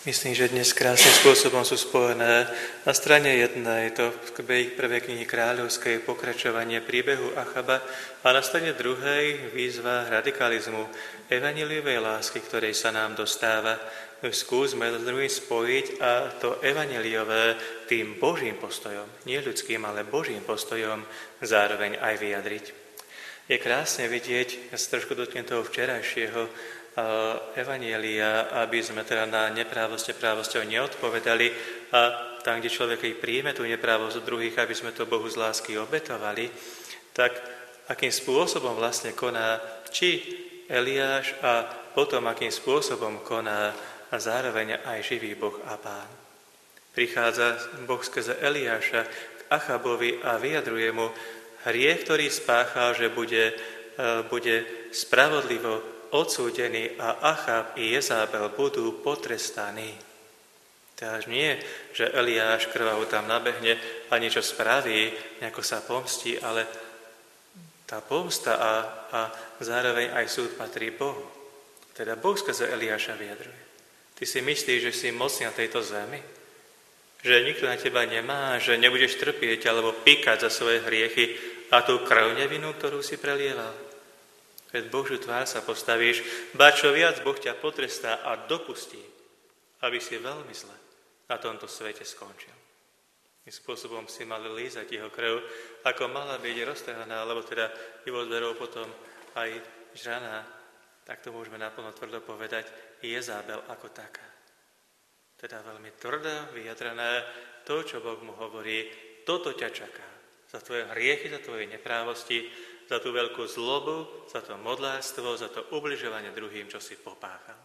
Myslím, že dnes krásnym spôsobom sú spojené na strane jednej to prvej knihy kráľovskej pokračovanie príbehu Achaba a na strane druhej výzva radikalizmu, evanjeliovej lásky, ktorej sa nám dostáva. Skúsme to druhým spojiť a to evanjeliové tým Božím postojom, nie ľudským, ale Božím postojom zároveň aj vyjadriť. Je krásne vidieť, ja sa trošku dotknem toho včerajšieho evanjelia, aby sme teda na neprávosť právosťou neodpovedali a tam, kde človek príjme tú neprávosť od druhých, aby sme to Bohu z lásky obetovali, tak akým spôsobom vlastne koná či Eliáš a potom akým spôsobom koná a zároveň aj živý Boh a Pán. Prichádza Boh skrze Eliáša k Achabovi a vyjadruje mu hriech, ktorý spáchal, že bude spravodlivo odsúdený a Achab i Jezábel budú potrestaní. Takže nie, že Eliáš krvavo tam nabehne a niečo spraví, nejako sa pomstí, ale tá pomsta a zároveň aj súd patrí Bohu. Teda Boh skrze Eliáša vyjadruje. Ty si myslíš, že si mocný na tejto zemi? Že nikto na teba nemá, že nebudeš trpieť alebo píkať za svoje hriechy a tú krv nevinnú, ktorú si prelieval? Pred Božiu tvár sa postavíš, ba čo viac Boh ťa potrestá a dopustí, aby si veľmi zle na tomto svete skončil. Tým spôsobom si mali lízať jeho krv, ako mala byť roztrhaná, alebo teda jeho zverov potom aj žraná, tak to môžeme naplno tvrdo povedať, Jezábel ako taká. Teda veľmi tvrdo vyjadrené to, čo Boh mu hovorí, toto ťa čaká. Za tvoje hriechy, za tvoje neprávosti, za tú veľkú zlobu, za to modlárstvo, za to ubližovanie druhým, čo si popáchal.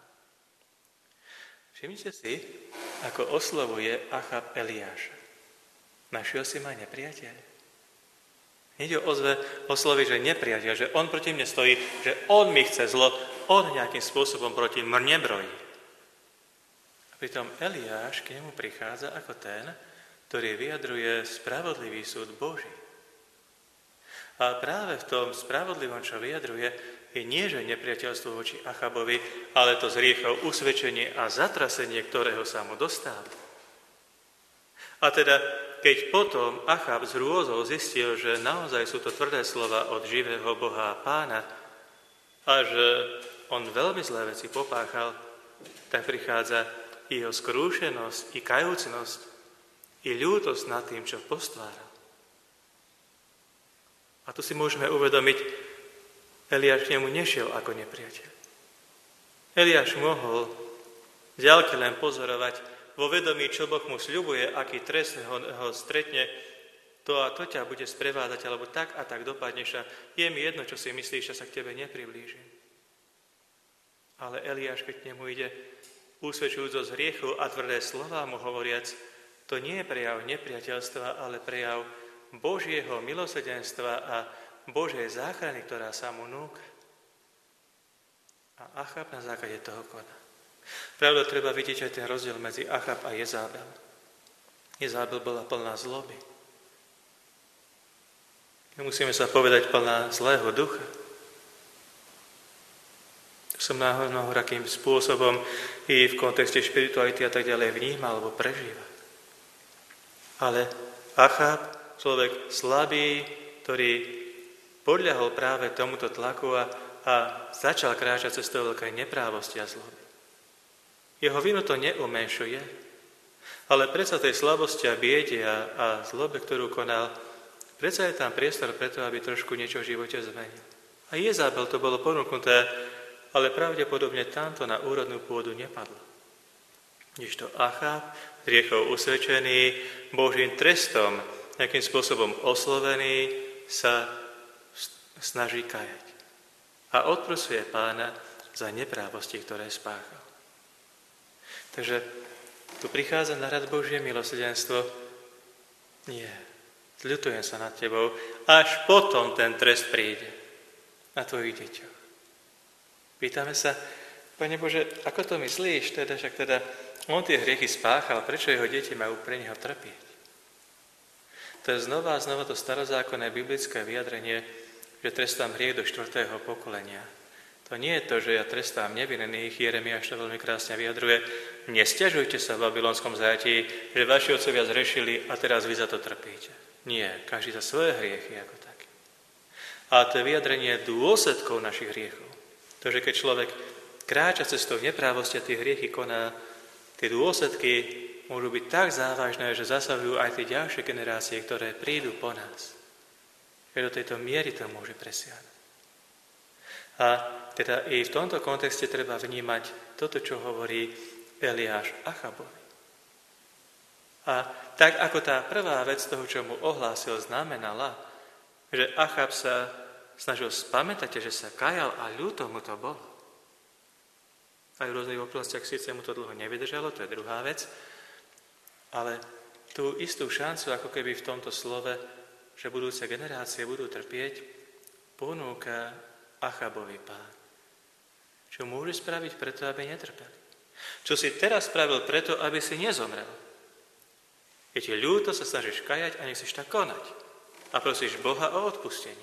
Všimnite si, ako oslovuje Achab Eliáša. Našiel si ma nepriateľ. Ide o osloviť, že nepriateľ, že on proti mne stojí, že on mi chce zlo, on nejakým spôsobom proti mne brojí. A pritom Eliáš k nemu prichádza ako ten, ktorý vyjadruje spravodlivý súd Boží. A práve v tom spravodlivom, čo vyjadruje, je nie, že nepriateľstvo voči Achabovi, ale to z hriechov usvedčenie a zatrasenie, ktorého sa mu dostáva. A teda, keď potom Achab z hrôzou zistil, že naozaj sú to tvrdé slova od živého Boha a Pána a že on veľmi zlé veci popáchal, tak prichádza jeho skrúšenosť i kajúcnosť i ľútosť nad tým, čo postváral. A tu si môžeme uvedomiť, Eliáš k nemu nešiel ako nepriateľ. Eliáš mohol v ďalke len pozorovať vo vedomí, čo Boh mu sľubuje, aký trest ho stretne, to a to ťa bude sprevádzať, alebo tak a tak dopadneš a je mi jedno, čo si myslíš, že sa k tebe nepriblížim. Ale Eliáš, keď k nemu ide, usvedčujúc z hriechu a tvrdé slová mu hovoriac, to nie je prejav nepriateľstva, ale prejav Božieho milosrdenstva a Božej záchrany, ktorá sa mu núka. A Achab na základe toho koná. Pravda, treba vidieť aj ten rozdiel medzi Achab a Jezábel. Jezábel bola plná zloby. Nemusíme sa povedať plná zlého ducha. To som náhodou akým spôsobom i v kontexte špirituality a tak ďalej vnímal alebo prežíva. Ale Achab, človek slabý, ktorý podľahol práve tomuto tlaku a začal kráčať cestou veľkej neprávosti a zloby. Jeho vinu to neumenšuje, ale predsa tej slabosti a biede a zlobe, ktorú konal, predsa je tam priestor preto, aby trošku niečo v živote zmenil. A Jezábel to bolo ponúknuté, ale pravdepodobne tamto na úrodnú pôdu nepadlo. Kdežto Achab, hriechov usvedčený, Božím trestom, nejakým spôsobom oslovený, sa snaží kajať. A odprosuje Pána za neprávosti, ktoré spáchal. Takže tu prichádza na rad Božie milosrdenstvo. Nie, zľutujem sa nad tebou, až potom ten trest príde na tvojich deťoch. Pýtame sa, Pane Bože, ako to myslíš? Však on tie hriechy spáchal, prečo jeho deti majú pre neho trpieť? To je znova a znova to starozákonné biblické vyjadrenie, že trestám hriech do 4. pokolenia. To nie je to, že ja trestám nevinných, Jeremiáš to veľmi krásne vyjadruje. Nesťažujte sa v babylonskom zajatí, že vaši otcovia zrešili a teraz vy za to trpíte. Nie, každý za svoje hriechy ako taký. A to je vyjadrenie dôsledkov našich hriechov. To, že keď človek kráča cestou neprávosti a tie hriechy koná, tie dôsledky môžu byť tak závažné, že zasahujú aj tie ďalšie generácie, ktoré prídu po nás. Že do tejto miery to môže presiahnuť. A teda i v tomto kontexte treba vnímať toto, čo hovorí Eliáš Achabovi. A tak ako tá prvá vec toho, čo mu ohlásil, znamenala, že Achab sa snažil spamätať, že sa kajal a ľúto mu to bolo. Aj v rôznych oblastiach síce mu to dlho nevydržalo, to je druhá vec, ale tú istú šancu, ako keby v tomto slove, že budúce generácie budú trpieť, ponúka Achabovi Pán. Čo môže spraviť preto, aby netrpeli? Čo si teraz spravil preto, aby si nezomrel? Keď je ľúto, sa snažíš kajať a nechceš tak konať. A prosíš Boha o odpustenie.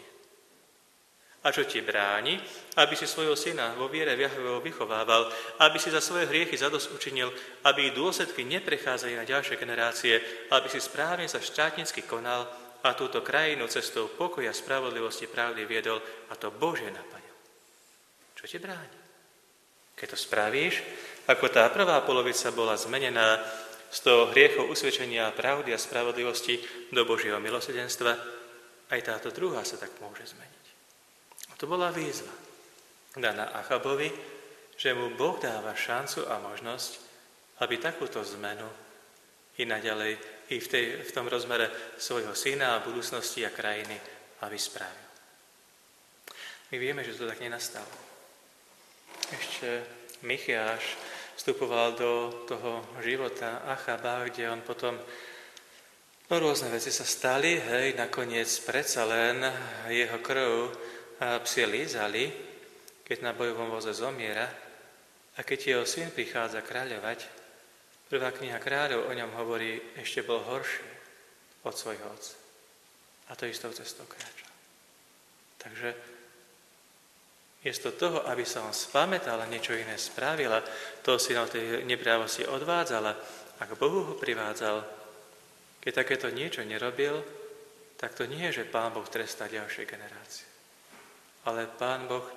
A čo ti bráni, aby si svojho syna vo viere v Jahveho vychovával, aby si za svoje hriechy zadosť učinil, aby ich dôsledky neprechádzali na ďalšie generácie, aby si správne sa štátnicky konal a túto krajinu cestou pokoja, spravodlivosti, pravdy viedol a to Božie naplnil. Čo ti bráni? Keď to spravíš, ako tá prvá polovica bola zmenená z toho hriechov usvedčenia pravdy a spravodlivosti do Božieho milosrdenstva, aj táto druhá sa tak môže zmeniť. A to bola výzva daná Achabovi, že mu Boh dáva šancu a možnosť, aby takúto zmenu i naďalej, i v tom rozmere svojho syna a budúcnosti a krajiny, aby spravil. My vieme, že to tak nenastalo. Ešte Michiáš vstupoval do toho života Achaba, kde on potom rôzne veci sa stali, nakoniec predsa len jeho krv psi lízali, keď na bojovom voze zomiera a keď jeho syn prichádza kráľovať, prvá kniha Kráľov o ňom hovorí, ešte bol horší od svojho otca. A to istou cestou kráčal. Takže miesto toho, aby sa on spamätal a niečo iné spravil a toho si na tej neprávosti odvádzala a k Bohu ho privádzal, keď takéto niečo nerobil, tak to nie je, že Pán Boh trestá ďalšie generácie. Ale Pán Boh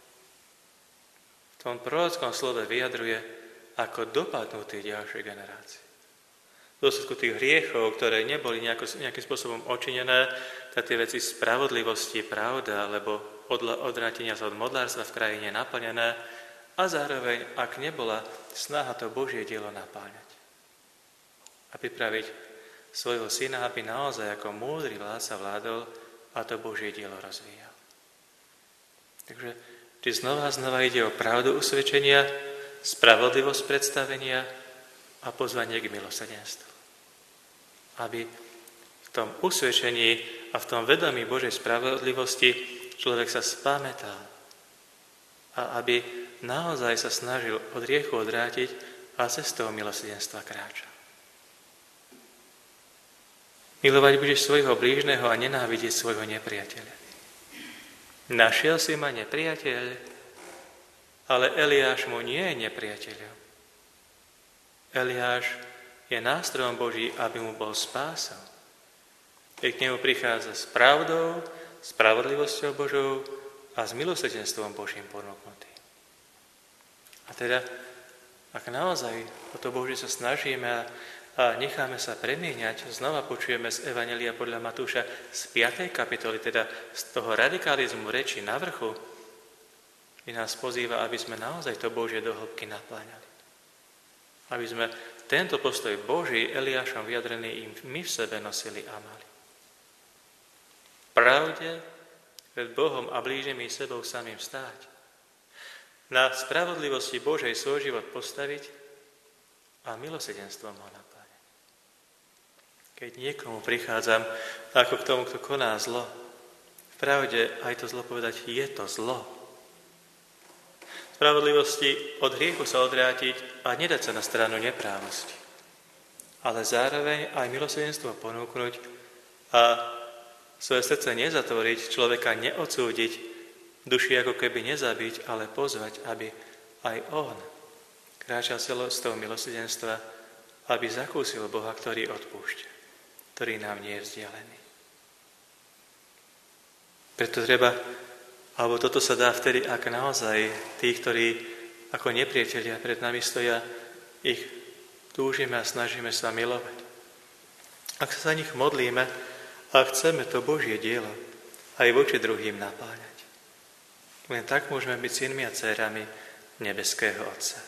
v tom prorockom slove vyjadruje, ako dopadnú tie ďalšie generácie. V dôsledku tých hriechov, ktoré neboli nejakým spôsobom očinené, tak tie veci spravodlivosti, pravda, alebo odvrátenia sa od modlárstva v krajine naplnené a zároveň, ak nebola snaha to Božie dielo napáľať. A pripraviť svojho syna, aby naozaj ako múdry vládca vládol a to Božie dielo rozvíjal. Takže či znova ide o pravdu usvedčenia, spravodlivosť predstavenia a pozvanie k milosrdenstvu. Aby v tom usvedčení a v tom vedomí Božej spravodlivosti človek sa spamätal a aby naozaj sa snažil od hriechu odvrátiť a cestou milosrdenstva kráčal. Milovať budeš svojho blížneho a nenávidieť svojho nepriateľa. Našiel si ma nepriateľ, ale Eliáš mu nie je nepriateľom. Eliáš je nástrojom Boží, aby mu bol spásal. Keď k nemu prichádza s pravdou, spravodlivosťou Božou a s milosrdenstvom Božím ponúknutý. A teda, ak naozaj o to Božie sa snažíme a necháme sa premieňať, znova počujeme z Evanjelia podľa Matúša z 5. kapitoly, teda z toho radikalizmu reči na vrchu, kde nás pozýva, aby sme naozaj to Božie do hĺbky napláňali. Aby sme tento postoj Boží Eliášom vyjadrený im my v sebe nosili a mali. Pravde pred Bohom a blížnymi sebou samým stáť. Na spravodlivosti Božej svoj život postaviť a milosrdenstvom ho napájať. Keď niekomu prichádzam ako k tomu, kto koná zlo, v pravde aj to zlo povedať, je to zlo. Spravodlivosti od hriechu sa odvrátiť a nedať sa na stranu neprávosti. Ale zároveň aj milosrdenstvo ponúknuť a svoje srdce nezatvoriť, človeka neodsúdiť Duši ako keby nezabiť, ale pozvať, aby aj on kráčal cestou milosrdenstva, aby zakúsil Boha, ktorý odpúšťa, ktorý nám nie je vzdialený. Preto toto sa dá vtedy, ak naozaj tí, ktorí ako nepriatelia pred nami stoja, ich túžime a snažíme sa milovať. Ak sa za nich modlíme a chceme to Božie dielo aj voči druhým napáľať. Len tak môžeme byť synmi a dcérami nebeského Otca.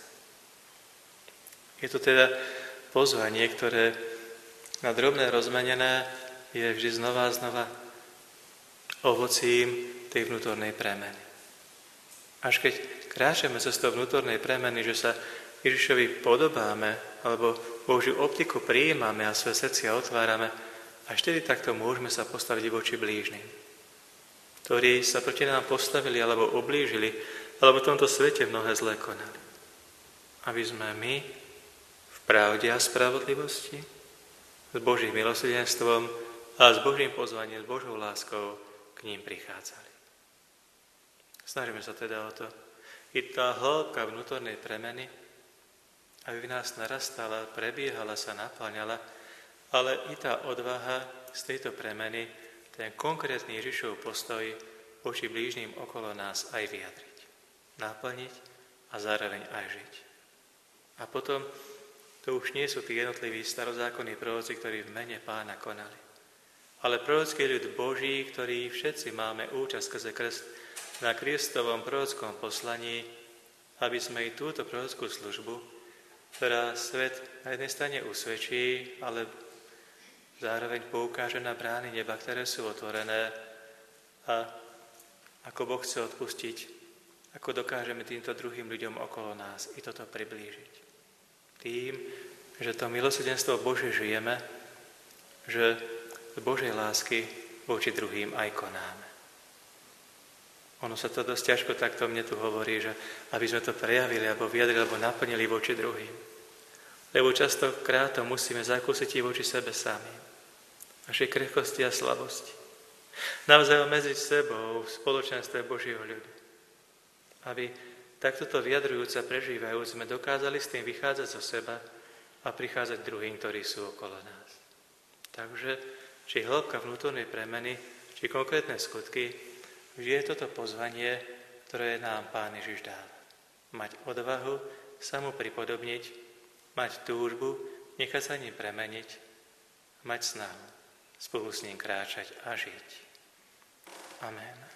Je to teda pozvanie, ktoré na drobné rozmenené je vždy znova a znova ovocím tej vnútornej premeny. Až keď kráčame cestou vnútornej premeny, že sa Ježišovi podobáme, alebo Božiu optiku prijímame a svoje srdcia otvárame, až vtedy takto môžeme sa postaviť voči blížnym, ktorí sa proti nám postavili alebo ublížili, alebo v tomto svete mnohé zlé konali. Aby sme my v pravde a spravodlivosti, s Božím milosrdenstvom a s Božím pozvaním, s Božou láskou k ním prichádzali. Snažíme sa teda o to. I tá hĺbka vnútornej premeny, aby v nás narastala, prebiehala, sa naplňala, ale i tá odvaha z tejto premeny, ten konkrétny Ježišov postoj voči blížnym okolo nás aj vyjadriť, naplniť a zároveň aj žiť. A potom to už nie sú tí jednotliví starozákonní proroci, ktorí v mene Pána konali, ale prorocký ľud Boží, ktorí všetci máme účasť skrze krst na Kristovom prorockom poslaní, aby sme i túto prorockú službu, ktorá svet na jednej strane usvedčí, ale zároveň poukáže na brány neba, ktoré sú otvorené, a ako Boh chce odpustiť, ako dokážeme týmto druhým ľuďom okolo nás i toto priblížiť. Tým, že to milosrdenstvo Božie žijeme, že z Božej lásky voči druhým aj konáme. Ono sa to dosť ťažko takto mne tu hovorí, že aby sme to prejavili, alebo vyjadrili, alebo naplnili voči druhým. Lebo častokrát to musíme zakúsiť i voči sebe sami. Našej krehkosti a slabosti. Navzájom medzi sebou v spoločenstve Božieho ľudu. Aby takto to vyjadrujúc a prežívajúc sme dokázali s tým vychádzať zo seba a prichádzať druhým, ktorí sú okolo nás. Takže, či hĺbka vnútornej premeny, či konkrétne skutky, vždy je toto pozvanie, ktoré nám Pán Ježiš dáva. Mať odvahu, sa mu pripodobniť, mať túžbu, nechať sa ním premeniť, mať snahu spolu s ním kráčať a žiť. Amen.